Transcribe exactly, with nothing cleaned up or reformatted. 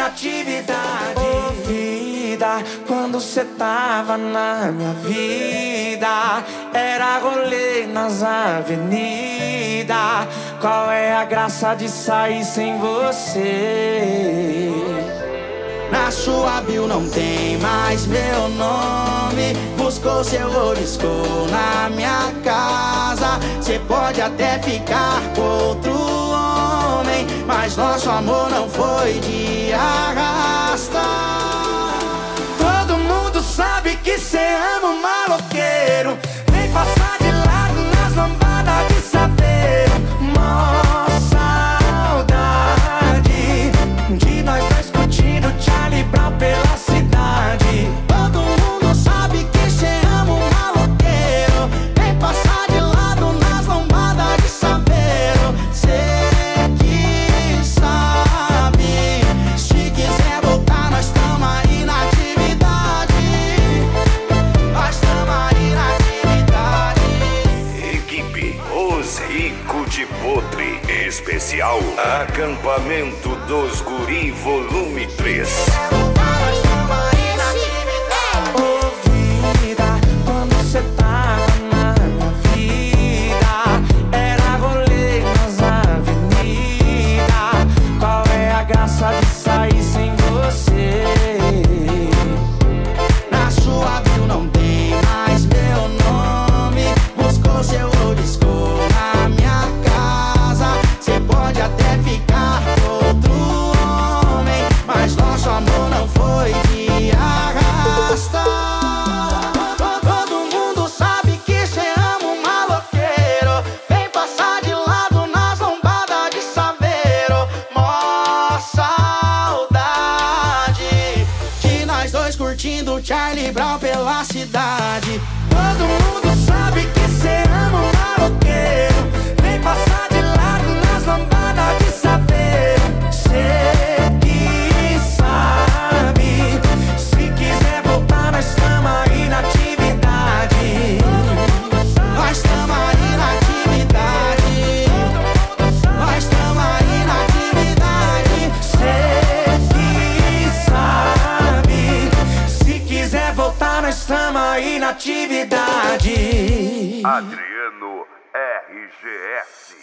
inatividade. Ô vida, quando cê tava na minha vida, era rolê nas avenidas. Qual é a graça de sair sem você? Na sua bio não tem mais meu nome. Buscou seu oriscou na minha casa. Cê pode até ficar com outro homem, mas nosso amor não foi de arrasta. Todo mundo sabe que cê ama um maloqueiro. Vem passar de lado nas lambadas de saveiro. Mó saudade de nós dois curtindo Charlie Brown pela cidade. Todo mundo sabe que cê ama um maloqueiro. Vem passar de lado nas lambadas de saveiro. Cê que sabe, se quiser voltar nós tamo aí na atividade. Nós tamo aí na atividade. Equipe Os Rico de Podre Especial Acampamento dos Guri Volume três. Nós tamo aí na atividade. Ô vida, quando cê tava na minha vida, era rolê nas avenidas. Qual é a graça de sair sem você? Na sua bio não tem mais meu nome. Buscou seu oriscou na minha casa. Cê pode até ficar com outro homem, mas nosso amor não foi de arrasta. Todo mundo sabe que cê ama um maloqueiro. Vem passar de lado nas lombadas de saveiro. Mó saudade de nós dois curtindo Charlie Brown pela cidade. Todo mundo sabe que cê ama um maloqueiro. Vem passar de lado nas lambadas de saveiro. Cê que sabe, se quiser voltar nós tamo aí na atividade. Nós tamo aí na atividade. Nós tamo aí na atividade. Cê que sabe, se quiser voltar nós tamo aí na atividade. Adriano R G S